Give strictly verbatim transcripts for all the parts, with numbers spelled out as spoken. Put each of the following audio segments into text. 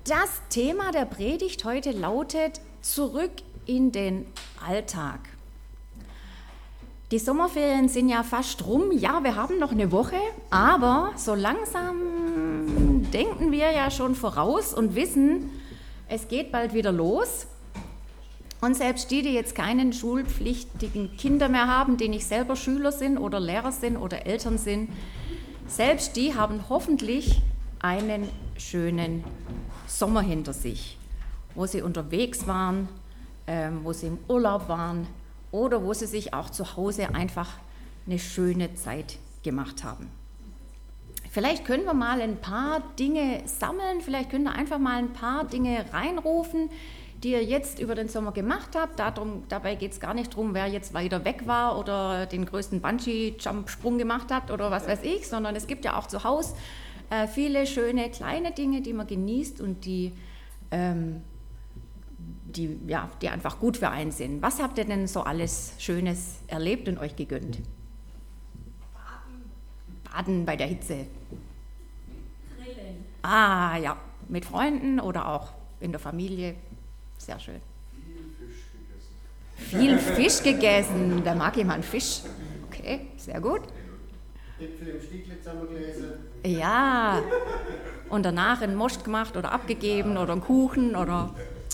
Das Thema der Predigt heute lautet: Zurück in den Alltag. Die Sommerferien sind ja fast rum. Ja, wir haben noch eine Woche, aber so langsam denken wir ja schon voraus und wissen, es geht bald wieder los. Und selbst die, die jetzt keinen schulpflichtigen Kinder mehr haben, die nicht selber Schüler sind oder Lehrer sind oder Eltern sind, selbst die haben hoffentlich einen schönen Sommer hinter sich, wo sie unterwegs waren, ähm, wo sie im Urlaub waren oder wo sie sich auch zu Hause einfach eine schöne Zeit gemacht haben. Vielleicht können wir mal ein paar Dinge sammeln, vielleicht können wir einfach mal ein paar Dinge reinrufen, die ihr jetzt über den Sommer gemacht habt. Darum, dabei geht es gar nicht darum, wer jetzt weiter weg war oder den größten Bungee-Jump-Sprung gemacht hat oder was weiß ich, sondern es gibt ja auch zu Hause äh, viele schöne kleine Dinge, die man genießt und die, ähm, die, ja, die einfach gut für einen sind. Was habt ihr denn so alles Schönes erlebt und euch gegönnt? Baden. Baden bei der Hitze. Grillen. Ah ja, mit Freunden oder auch in der Familie. Sehr schön. Viel Fisch gegessen. Viel Fisch gegessen. Wer mag jemand Fisch? Okay, sehr gut. Äpfel im Stieglitz haben wir gelesen. Ja. Und danach einen Most gemacht oder abgegeben oder einen Kuchen oder...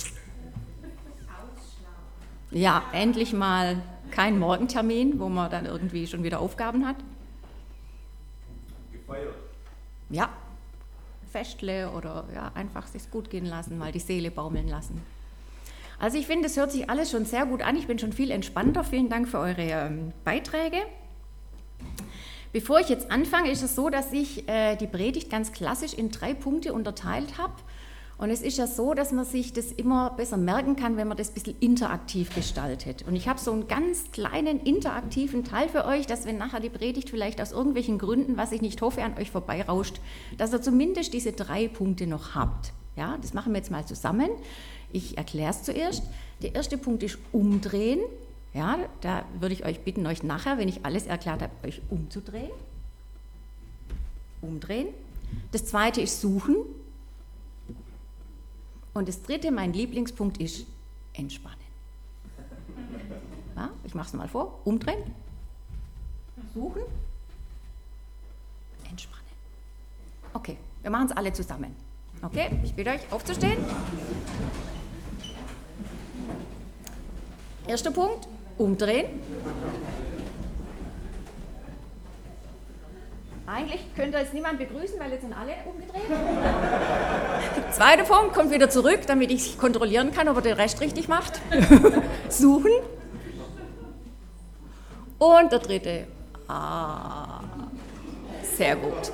Ja, endlich mal kein Morgentermin, wo man dann irgendwie schon wieder Aufgaben hat. Gefeiert. Ja. Festle oder ja, einfach sich gut gehen lassen, mal die Seele baumeln lassen. Also ich finde, es hört sich alles schon sehr gut an. Ich bin schon viel entspannter. Vielen Dank für eure ähm, Beiträge. Bevor ich jetzt anfange, ist es so, dass ich äh, die Predigt ganz klassisch in drei Punkte unterteilt habe. Und es ist ja so, dass man sich das immer besser merken kann, wenn man das ein bisschen interaktiv gestaltet. Und ich habe so einen ganz kleinen interaktiven Teil für euch, dass wenn nachher die Predigt vielleicht aus irgendwelchen Gründen, was ich nicht hoffe, an euch vorbeirauscht, dass ihr zumindest diese drei Punkte noch habt. Ja, das machen wir jetzt mal zusammen. Ich erkläre es zuerst. Der erste Punkt ist umdrehen. Ja, da würde ich euch bitten, euch nachher, wenn ich alles erklärt habe, euch umzudrehen. Umdrehen. Das zweite ist suchen. Und das dritte, mein Lieblingspunkt, ist entspannen. Ja, ich mache es mal vor. Umdrehen. Suchen. Entspannen. Okay, wir machen es alle zusammen. Okay, ich bitte euch aufzustehen. Erster Punkt, umdrehen. Eigentlich könnte jetzt niemand begrüßen, weil jetzt sind alle umgedreht. Zweiter Punkt, kommt wieder zurück, damit ich kontrollieren kann, ob er den Rest richtig macht. Suchen. Und der dritte, ah, sehr gut.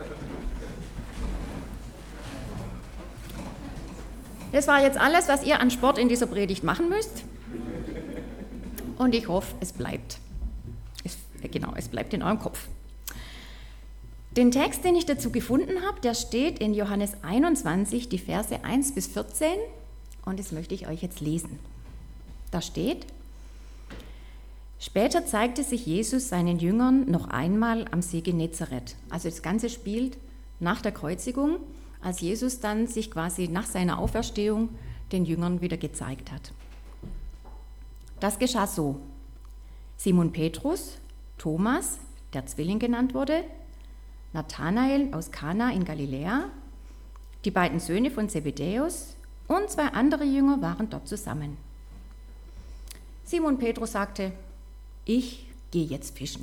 Das war jetzt alles, was ihr an Sport in dieser Predigt machen müsst. Und ich hoffe, es bleibt. Es, genau, es bleibt in eurem Kopf. Den Text, den ich dazu gefunden habe, der steht in Johannes einundzwanzig, die Verse eins bis vierzehn. Und das möchte ich euch jetzt lesen. Da steht: Später zeigte sich Jesus seinen Jüngern noch einmal am See Genezareth. Also das Ganze spielt nach der Kreuzigung, als Jesus dann sich quasi nach seiner Auferstehung den Jüngern wieder gezeigt hat. Das geschah so: Simon Petrus, Thomas, der Zwilling genannt wurde, Nathanael aus Kana in Galiläa, die beiden Söhne von Zebedäus und zwei andere Jünger waren dort zusammen. Simon Petrus sagte: Ich gehe jetzt fischen.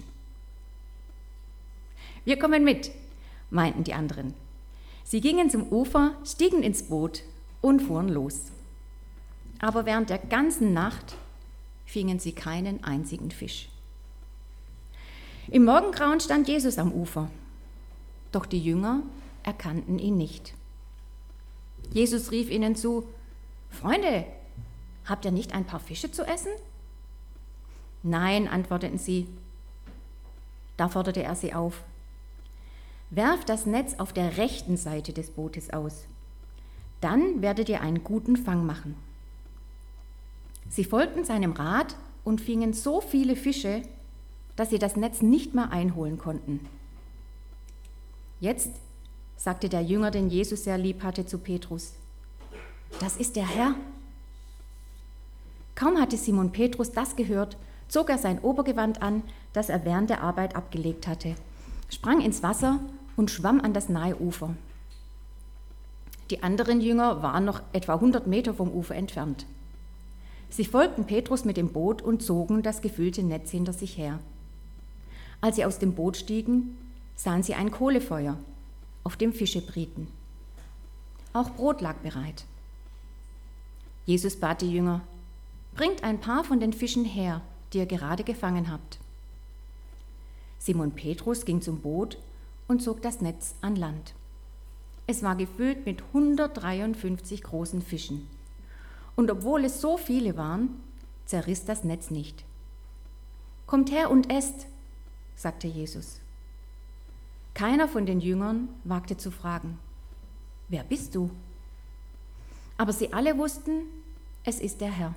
Wir kommen mit, meinten die anderen. Sie gingen zum Ufer, stiegen ins Boot und fuhren los. Aber während der ganzen Nacht fingen sie keinen einzigen Fisch. Im Morgengrauen stand Jesus am Ufer, doch die Jünger erkannten ihn nicht. Jesus rief ihnen zu: Freunde, habt ihr nicht ein paar Fische zu essen? Nein, antworteten sie. Da forderte er sie auf: Werft das Netz auf der rechten Seite des Bootes aus. Dann werdet ihr einen guten Fang machen. Sie folgten seinem Rat und fingen so viele Fische, dass sie das Netz nicht mehr einholen konnten. Jetzt sagte der Jünger, den Jesus sehr lieb hatte, zu Petrus: das ist der Herr. Kaum hatte Simon Petrus das gehört, zog er sein Obergewand an, das er während der Arbeit abgelegt hatte, sprang ins Wasser und schwamm an das nahe Ufer. Die anderen Jünger waren noch etwa hundert Meter vom Ufer entfernt. Sie folgten Petrus mit dem Boot und zogen das gefüllte Netz hinter sich her. Als sie aus dem Boot stiegen, sahen sie ein Kohlefeuer, auf dem Fische brieten. Auch Brot lag bereit. Jesus bat die Jünger: Bringt ein paar von den Fischen her, die ihr gerade gefangen habt. Simon Petrus ging zum Boot und zog das Netz an Land. Es war gefüllt mit hundertdreiundfünfzig großen Fischen. Und obwohl es so viele waren, zerriss das Netz nicht. Kommt her und esst, sagte Jesus. Keiner von den Jüngern wagte zu fragen: Wer bist du? Aber sie alle wussten, es ist der Herr.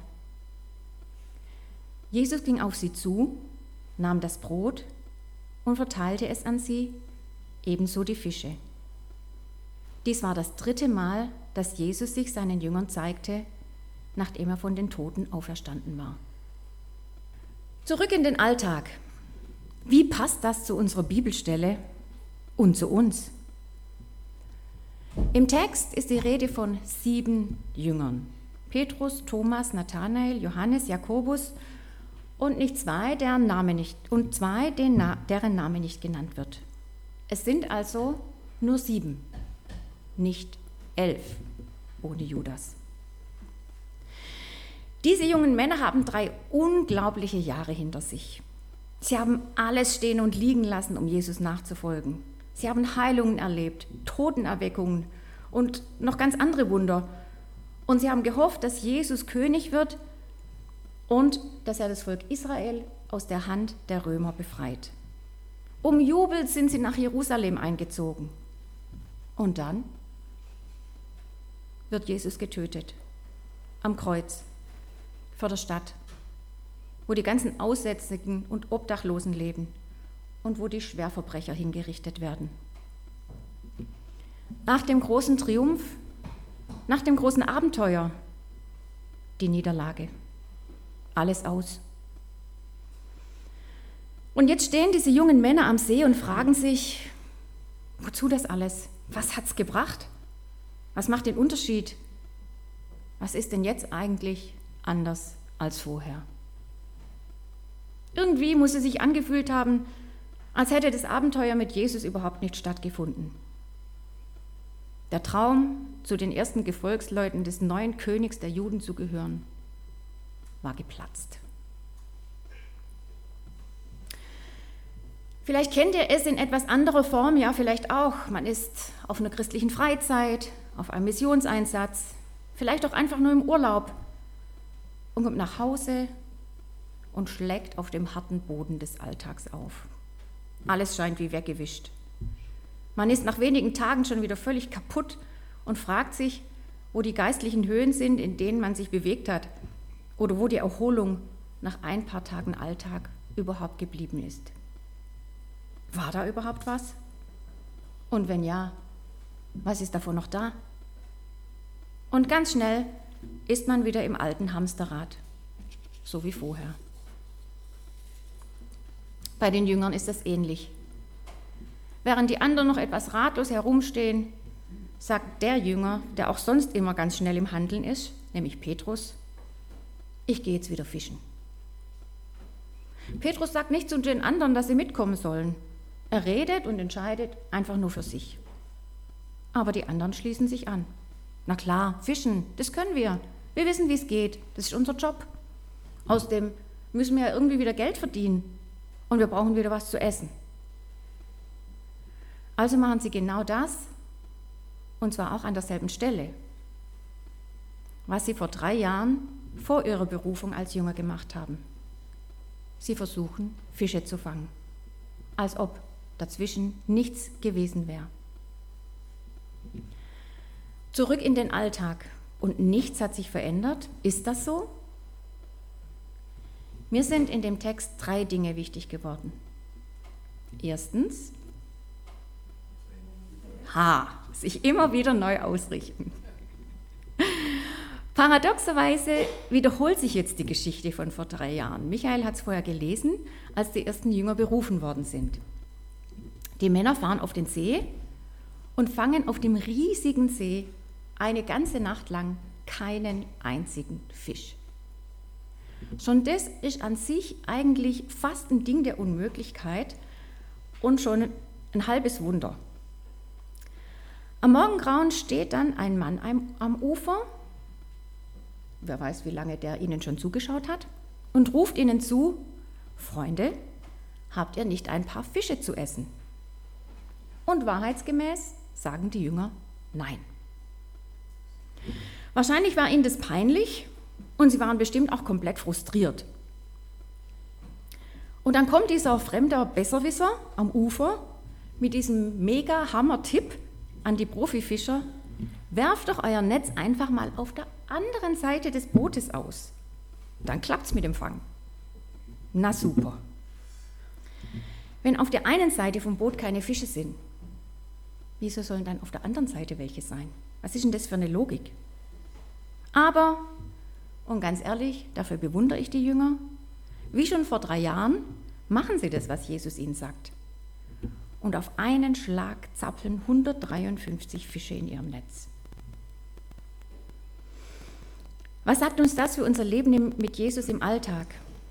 Jesus ging auf sie zu, nahm das Brot und verteilte es an sie, ebenso die Fische. Dies war das dritte Mal, dass Jesus sich seinen Jüngern zeigte, nachdem er von den Toten auferstanden war. Zurück in den Alltag. Wie passt das zu unserer Bibelstelle und zu uns? Im Text ist die Rede von sieben Jüngern: Petrus, Thomas, Nathanael, Johannes, Jakobus und nicht zwei, deren Name nicht, und zwei, deren Name nicht genannt wird. Es sind also nur sieben, nicht elf, ohne Judas. Diese jungen Männer haben drei unglaubliche Jahre hinter sich. Sie haben alles stehen und liegen lassen, um Jesus nachzufolgen. Sie haben Heilungen erlebt, Totenerweckungen und noch ganz andere Wunder. Und sie haben gehofft, dass Jesus König wird und dass er das Volk Israel aus der Hand der Römer befreit. Umjubelt sind sie nach Jerusalem eingezogen. Und dann wird Jesus getötet, am Kreuz, vor der Stadt, wo die ganzen Aussätzigen und Obdachlosen leben und wo die Schwerverbrecher hingerichtet werden. Nach dem großen Triumph, nach dem großen Abenteuer, die Niederlage. Alles aus. Und jetzt stehen diese jungen Männer am See und fragen sich: Wozu das alles? Was hat's gebracht? Was macht den Unterschied? Was ist denn jetzt eigentlich anders als vorher? Irgendwie muss es sich angefühlt haben, als hätte das Abenteuer mit Jesus überhaupt nicht stattgefunden. Der Traum, zu den ersten Gefolgsleuten des neuen Königs der Juden zu gehören, war geplatzt. Vielleicht kennt ihr es in etwas anderer Form, ja vielleicht auch. Man ist auf einer christlichen Freizeit, auf einem Missionseinsatz, vielleicht auch einfach nur im Urlaub und kommt nach Hause und schlägt auf dem harten Boden des Alltags auf. Alles scheint wie weggewischt. Man ist nach wenigen Tagen schon wieder völlig kaputt und fragt sich, wo die geistlichen Höhen sind, in denen man sich bewegt hat, oder wo die Erholung nach ein paar Tagen Alltag überhaupt geblieben ist. War da überhaupt was? Und wenn ja, was ist davon noch da? Und ganz schnell ist man wieder im alten Hamsterrad, so wie vorher. Bei den Jüngern ist das ähnlich. Während die anderen noch etwas ratlos herumstehen, sagt der Jünger, der auch sonst immer ganz schnell im Handeln ist, nämlich Petrus: Ich gehe jetzt wieder fischen. Petrus sagt nicht zu den anderen, dass sie mitkommen sollen. Er redet und entscheidet einfach nur für sich. Aber die anderen schließen sich an. Na klar, fischen, das können wir. Wir wissen, wie es geht. Das ist unser Job. Außerdem müssen wir ja irgendwie wieder Geld verdienen. Und wir brauchen wieder was zu essen. Also machen sie genau das, und zwar auch an derselben Stelle, was sie vor drei Jahren vor ihrer Berufung als Jünger gemacht haben. Sie versuchen, Fische zu fangen, als ob dazwischen nichts gewesen wäre. Zurück in den Alltag und nichts hat sich verändert. Ist das so? Mir sind in dem Text drei Dinge wichtig geworden. Erstens, ha, sich immer wieder neu ausrichten. Paradoxerweise wiederholt sich jetzt die Geschichte von vor drei Jahren. Michael hat es vorher gelesen, als die ersten Jünger berufen worden sind. Die Männer fahren auf den See und fangen auf dem riesigen See eine ganze Nacht lang keinen einzigen Fisch. Schon das ist an sich eigentlich fast ein Ding der Unmöglichkeit und schon ein halbes Wunder. Am Morgengrauen steht dann ein Mann am Ufer, wer weiß, wie lange der ihnen schon zugeschaut hat, und ruft ihnen zu: Freunde, habt ihr nicht ein paar Fische zu essen? Und wahrheitsgemäß sagen die Jünger nein. Wahrscheinlich war ihnen das peinlich und sie waren bestimmt auch komplett frustriert. Und dann kommt dieser fremde Besserwisser am Ufer mit diesem mega Hammer-Tipp an die Profifischer: Werft doch euer Netz einfach mal auf der anderen Seite des Bootes aus. Dann klappt's mit dem Fang. Na super. Wenn auf der einen Seite vom Boot keine Fische sind, wieso sollen dann auf der anderen Seite welche sein? Was ist denn das für eine Logik? Aber, und ganz ehrlich, dafür bewundere ich die Jünger, wie schon vor drei Jahren machen sie das, was Jesus ihnen sagt. Und auf einen Schlag zappeln hundertdreiundfünfzig Fische in ihrem Netz. Was sagt uns das für unser Leben mit Jesus im Alltag?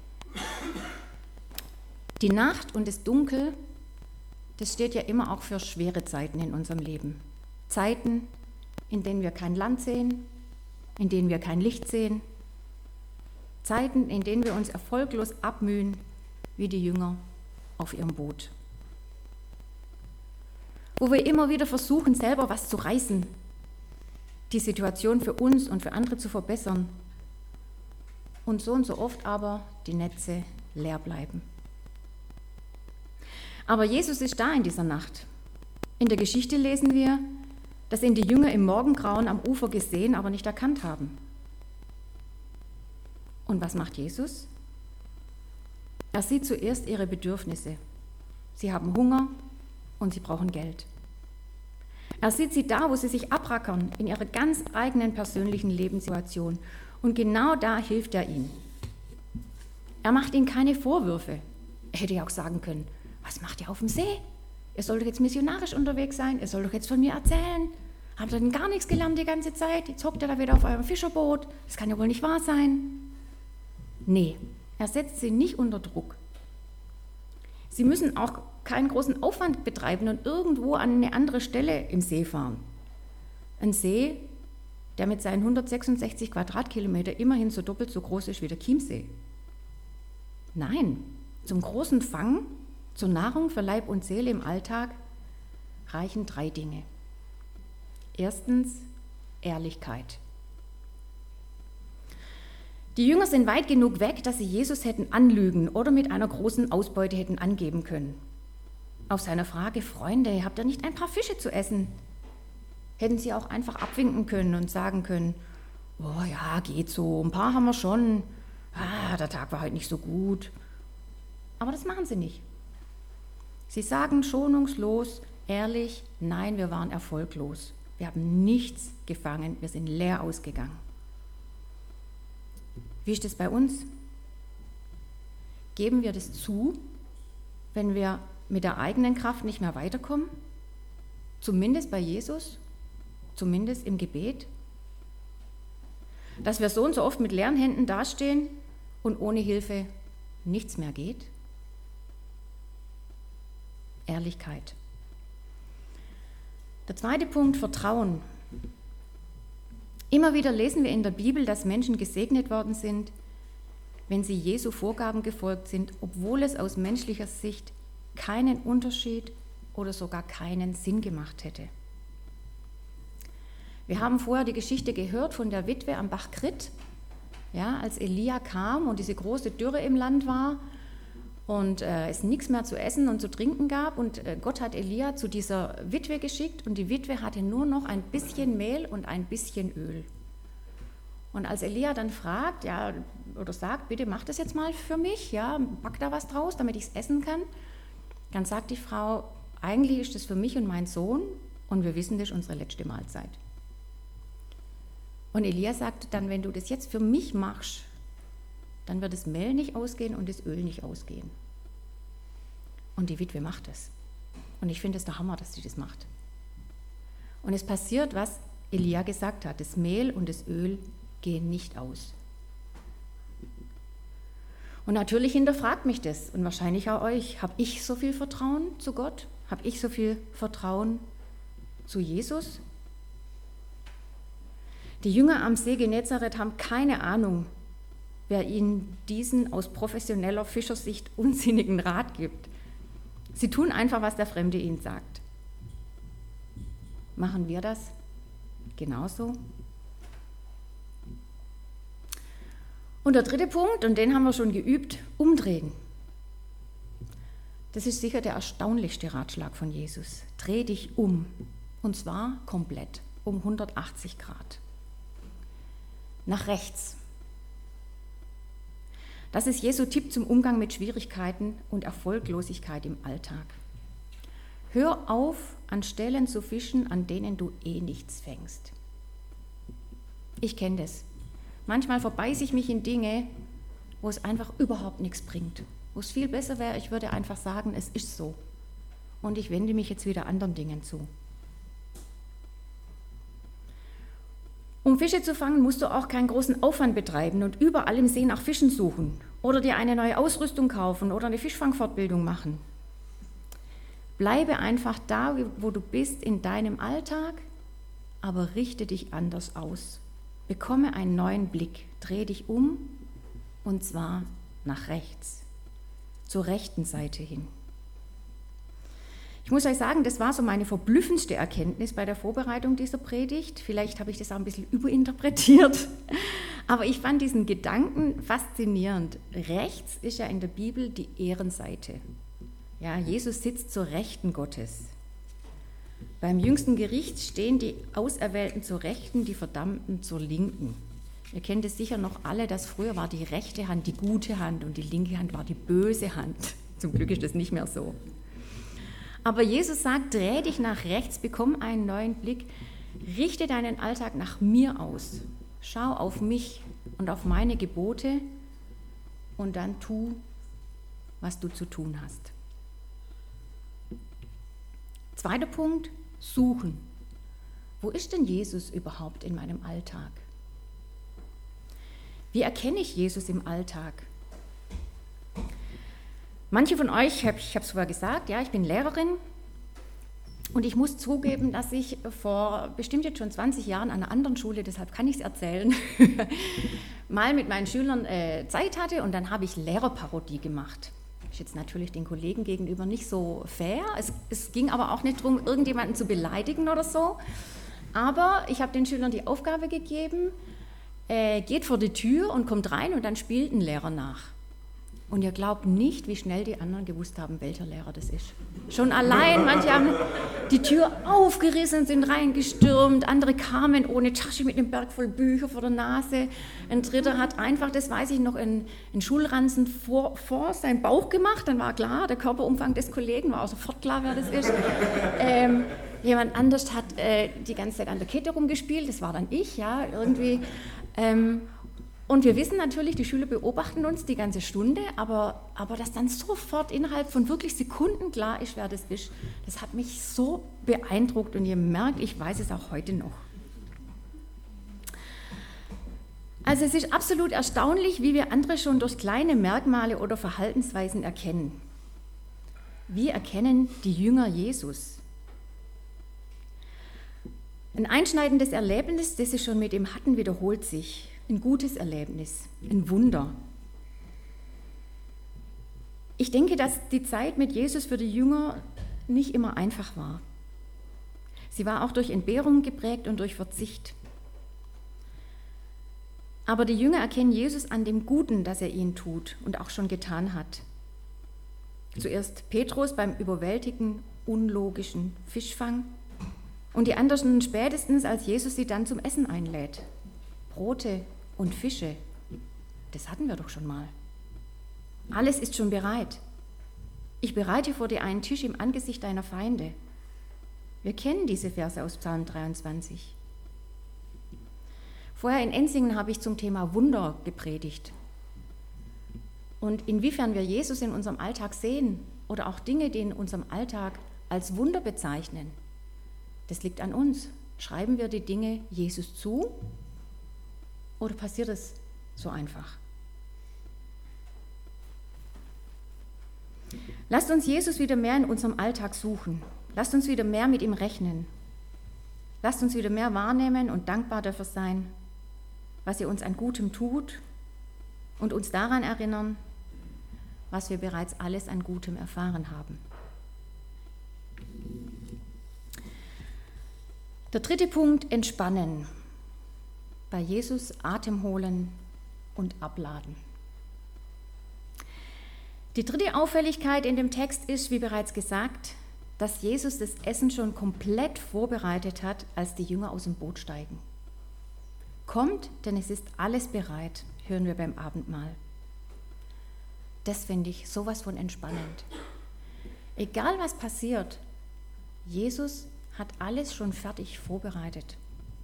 Die Nacht und das Dunkel, das steht ja immer auch für schwere Zeiten in unserem Leben. Zeiten, in denen wir kein Land sehen, in denen wir kein Licht sehen. Zeiten, in denen wir uns erfolglos abmühen, wie die Jünger auf ihrem Boot. Wo wir immer wieder versuchen, selber was zu reißen, die Situation für uns und für andere zu verbessern. Und so und so oft aber die Netze leer bleiben. Aber Jesus ist da in dieser Nacht. In der Geschichte lesen wir, dass ihn die Jünger im Morgengrauen am Ufer gesehen, aber nicht erkannt haben. Und was macht Jesus? Er sieht zuerst ihre Bedürfnisse. Sie haben Hunger und sie brauchen Geld. Er sieht sie da, wo sie sich abrackern, in ihrer ganz eigenen persönlichen Lebenssituation. Und genau da hilft er ihnen. Er macht ihnen keine Vorwürfe. Er hätte ja auch sagen können: Was macht ihr auf dem See? Ihr sollt doch jetzt missionarisch unterwegs sein, ihr sollt doch jetzt von mir erzählen. Habt ihr denn gar nichts gelernt die ganze Zeit? Jetzt hockt ihr da wieder auf eurem Fischerboot. Das kann ja wohl nicht wahr sein. Nee, er setzt sie nicht unter Druck. Sie müssen auch keinen großen Aufwand betreiben und irgendwo an eine andere Stelle im See fahren. Ein See, der mit seinen hundertsechsundsechzig Quadratkilometer immerhin so doppelt so groß ist wie der Chiemsee. Nein, zum großen Fang, zur Nahrung für Leib und Seele im Alltag reichen drei Dinge. Erstens, Ehrlichkeit. Die Jünger sind weit genug weg, dass sie Jesus hätten anlügen oder mit einer großen Ausbeute hätten angeben können. Auf seine Frage: Freunde, habt ihr nicht ein paar Fische zu essen? Hätten sie auch einfach abwinken können und sagen können: Oh ja, geht so, ein paar haben wir schon. Ah, der Tag war halt nicht so gut. Aber das machen sie nicht. Sie sagen schonungslos, ehrlich: Nein, wir waren erfolglos. Wir haben nichts gefangen, wir sind leer ausgegangen. Wie ist es bei uns? Geben wir das zu, wenn wir mit der eigenen Kraft nicht mehr weiterkommen? Zumindest bei Jesus? Zumindest im Gebet? Dass wir so und so oft mit leeren Händen dastehen und ohne Hilfe nichts mehr geht? Ehrlichkeit. Der zweite Punkt: Vertrauen. Immer wieder lesen wir in der Bibel, dass Menschen gesegnet worden sind, wenn sie Jesu Vorgaben gefolgt sind, obwohl es aus menschlicher Sicht keinen Unterschied oder sogar keinen Sinn gemacht hätte. Wir haben vorher die Geschichte gehört von der Witwe am Bach Krit, ja, als Elia kam und diese große Dürre im Land war und äh, es nichts mehr zu essen und zu trinken gab, und äh, Gott hat Elia zu dieser Witwe geschickt, und die Witwe hatte nur noch ein bisschen Mehl und ein bisschen Öl. Und als Elia dann fragt, ja, oder sagt: Bitte mach das jetzt mal für mich, ja, back da was draus, damit ich es essen kann, dann sagt die Frau: Eigentlich ist das für mich und meinen Sohn, und wir wissen, das ist unsere letzte Mahlzeit. Und Elia sagte dann, wenn du das jetzt für mich machst, dann wird das Mehl nicht ausgehen und das Öl nicht ausgehen. Und die Witwe macht es. Und ich finde es der Hammer, dass sie das macht. Und es passiert, was Elia gesagt hat, das Mehl und das Öl gehen nicht aus. Und natürlich hinterfragt mich das und wahrscheinlich auch euch. Habe ich so viel Vertrauen zu Gott? Habe ich so viel Vertrauen zu Jesus? Die Jünger am See Genezareth haben keine Ahnung, wer ihnen diesen aus professioneller Fischersicht unsinnigen Rat gibt. Sie tun einfach, was der Fremde ihnen sagt. Machen wir das genauso? Und der dritte Punkt, und den haben wir schon geübt, umdrehen. Das ist sicher der erstaunlichste Ratschlag von Jesus. Dreh dich um, und zwar komplett, um hundertachtzig Grad. Nach rechts. Das ist Jesu Tipp zum Umgang mit Schwierigkeiten und Erfolglosigkeit im Alltag. Hör auf, an Stellen zu fischen, an denen du eh nichts fängst. Ich kenne das. Manchmal verbeiße ich mich in Dinge, wo es einfach überhaupt nichts bringt. Wo es viel besser wäre, ich würde einfach sagen, es ist so. Und ich wende mich jetzt wieder anderen Dingen zu. Um Fische zu fangen, musst du auch keinen großen Aufwand betreiben und überall im See nach Fischen suchen oder dir eine neue Ausrüstung kaufen oder eine Fischfangfortbildung machen. Bleibe einfach da, wo du bist in deinem Alltag, aber richte dich anders aus. Bekomme einen neuen Blick, dreh dich um und zwar nach rechts, zur rechten Seite hin. Ich muss euch sagen, das war so meine verblüffendste Erkenntnis bei der Vorbereitung dieser Predigt. Vielleicht habe ich das auch ein bisschen überinterpretiert, aber ich fand diesen Gedanken faszinierend. Rechts ist ja in der Bibel die Ehrenseite. Ja, Jesus sitzt zur Rechten Gottes. Beim jüngsten Gericht stehen die Auserwählten zur Rechten, die Verdammten zur Linken. Ihr kennt es sicher noch alle, dass früher war die rechte Hand die gute Hand und die linke Hand war die böse Hand. Zum Glück ist das nicht mehr so. Aber Jesus sagt, dreh dich nach rechts, bekomm einen neuen Blick, richte deinen Alltag nach mir aus. Schau auf mich und auf meine Gebote und dann tu, was du zu tun hast. Zweiter Punkt, suchen. Wo ist denn Jesus überhaupt in meinem Alltag? Wie erkenne ich Jesus im Alltag? Manche von euch, ich habe es vorher gesagt, ja, ich bin Lehrerin und ich muss zugeben, dass ich vor bestimmt jetzt schon zwanzig Jahren an einer anderen Schule, deshalb kann ich es erzählen, mal mit meinen Schülern äh, Zeit hatte und dann habe ich Lehrerparodie gemacht. Ist jetzt natürlich den Kollegen gegenüber nicht so fair, es, es ging aber auch nicht darum, irgendjemanden zu beleidigen oder so, aber ich habe den Schülern die Aufgabe gegeben, äh, geht vor die Tür und kommt rein und dann spielt ein Lehrer nach. Und ihr glaubt nicht, wie schnell die anderen gewusst haben, welcher Lehrer das ist. Schon allein, manche haben die Tür aufgerissen und sind reingestürmt, andere kamen ohne Tasche mit einem Berg voll Bücher vor der Nase. Ein dritter hat einfach, das weiß ich noch, einen, einen Schulranzen vor, vor seinen Bauch gemacht, dann war klar, der Körperumfang des Kollegen war auch sofort klar, wer das ist. Ähm, jemand anders hat äh, die ganze Zeit an der Kette rumgespielt, das war dann ich, ja, irgendwie. Ähm, Und wir wissen natürlich, die Schüler beobachten uns die ganze Stunde, aber, aber dass dann sofort innerhalb von wirklich Sekunden klar ist, wer das ist, das hat mich so beeindruckt und ihr merkt, ich weiß es auch heute noch. Also es ist absolut erstaunlich, wie wir andere schon durch kleine Merkmale oder Verhaltensweisen erkennen. Wie erkennen die Jünger Jesus? Ein einschneidendes Erlebnis, das sie schon mit ihm hatten, wiederholt sich. Ein gutes Erlebnis, ein Wunder. Ich denke, dass die Zeit mit Jesus für die Jünger nicht immer einfach war. Sie war auch durch Entbehrung geprägt und durch Verzicht. Aber die Jünger erkennen Jesus an dem Guten, das er ihnen tut und auch schon getan hat. Zuerst Petrus beim überwältigenden, unlogischen Fischfang und die anderen spätestens, als Jesus sie dann zum Essen einlädt. Brote und Fische, das hatten wir doch schon mal. Alles ist schon bereit. Ich bereite vor dir einen Tisch im Angesicht deiner Feinde. Wir kennen diese Verse aus Psalm dreiundzwanzig. Vorher in Enzingen habe ich zum Thema Wunder gepredigt. Und inwiefern wir Jesus in unserem Alltag sehen oder auch Dinge, die in unserem Alltag als Wunder bezeichnen, das liegt an uns. Schreiben wir die Dinge Jesus zu oder passiert es so einfach? Lasst uns Jesus wieder mehr in unserem Alltag suchen. Lasst uns wieder mehr mit ihm rechnen. Lasst uns wieder mehr wahrnehmen und dankbar dafür sein, was er uns an Gutem tut und uns daran erinnern, was wir bereits alles an Gutem erfahren haben. Der dritte Punkt, entspannen. Bei Jesus Atem holen und abladen. Die dritte Auffälligkeit in dem Text ist, wie bereits gesagt, dass Jesus das Essen schon komplett vorbereitet hat, als die Jünger aus dem Boot steigen. Kommt, denn es ist alles bereit, hören wir beim Abendmahl. Das finde ich sowas von entspannend. Egal was passiert, Jesus hat alles schon fertig vorbereitet.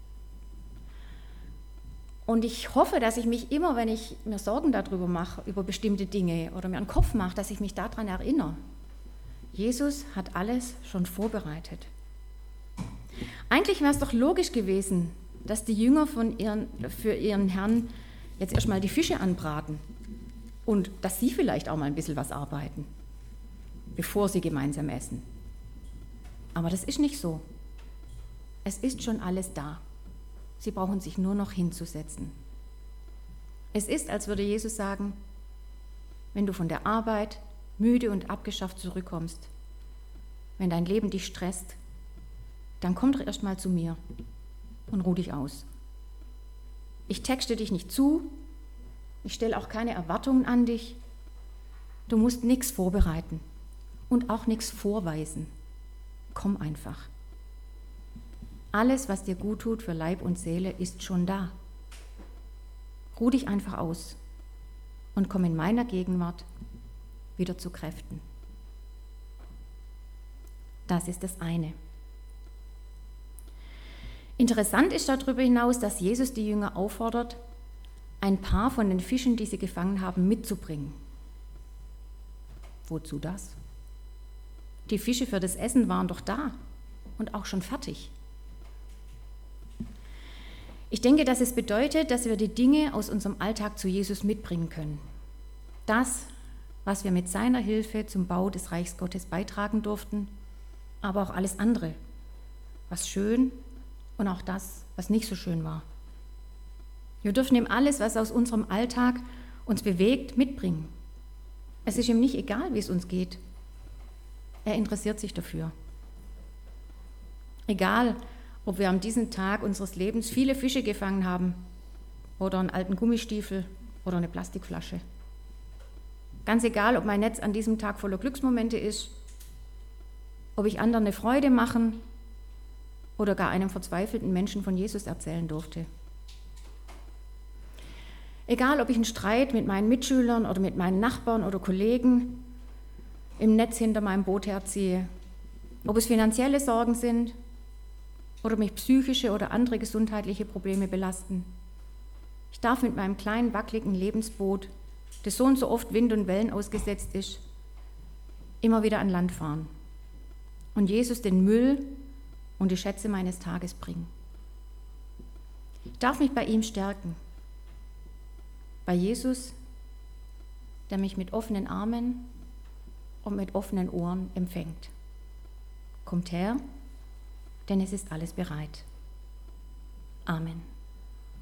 Und ich hoffe, dass ich mich immer, wenn ich mir Sorgen darüber mache, über bestimmte Dinge oder mir einen Kopf mache, dass ich mich daran erinnere. Jesus hat alles schon vorbereitet. Eigentlich wäre es doch logisch gewesen, dass die Jünger von ihren, für ihren Herrn jetzt erstmal die Fische anbraten und dass sie vielleicht auch mal ein bisschen was arbeiten, bevor sie gemeinsam essen. Aber das ist nicht so. Es ist schon alles da. Sie brauchen sich nur noch hinzusetzen. Es ist, als würde Jesus sagen, wenn du von der Arbeit müde und abgeschafft zurückkommst, wenn dein Leben dich stresst, dann komm doch erst mal zu mir und ruh dich aus. Ich texte dich nicht zu, ich stelle auch keine Erwartungen an dich. Du musst nichts vorbereiten und auch nichts vorweisen. Komm einfach. Alles, was dir gut tut für Leib und Seele, ist schon da. Ruh dich einfach aus und komm in meiner Gegenwart wieder zu Kräften. Das ist das eine. Interessant ist darüber hinaus, dass Jesus die Jünger auffordert, ein paar von den Fischen, die sie gefangen haben, mitzubringen. Wozu das? Die Fische für das Essen waren doch da und auch schon fertig. Ich denke, dass es bedeutet, dass wir die Dinge aus unserem Alltag zu Jesus mitbringen können. Das, was wir mit seiner Hilfe zum Bau des Reichs Gottes beitragen durften, aber auch alles andere, was schön und auch das, was nicht so schön war. Wir dürfen ihm alles, was aus unserem Alltag uns bewegt, mitbringen. Es ist ihm nicht egal, wie es uns geht. Er interessiert sich dafür. Egal, ob wir an diesem Tag unseres Lebens viele Fische gefangen haben oder einen alten Gummistiefel oder eine Plastikflasche. Ganz egal, ob mein Netz an diesem Tag voller Glücksmomente ist, ob ich anderen eine Freude machen oder gar einem verzweifelten Menschen von Jesus erzählen durfte. Egal, ob ich einen Streit mit meinen Mitschülern oder mit meinen Nachbarn oder Kollegen im Netz hinter meinem Boot herziehe, ob es finanzielle Sorgen sind oder mich psychische oder andere gesundheitliche Probleme belasten. Ich darf mit meinem kleinen, wackeligen Lebensboot, das so und so oft Wind und Wellen ausgesetzt ist, immer wieder an Land fahren und Jesus den Müll und die Schätze meines Tages bringen. Ich darf mich bei ihm stärken, bei Jesus, der mich mit offenen Armen und mit offenen Ohren empfängt. Kommt her, denn es ist alles bereit. Amen.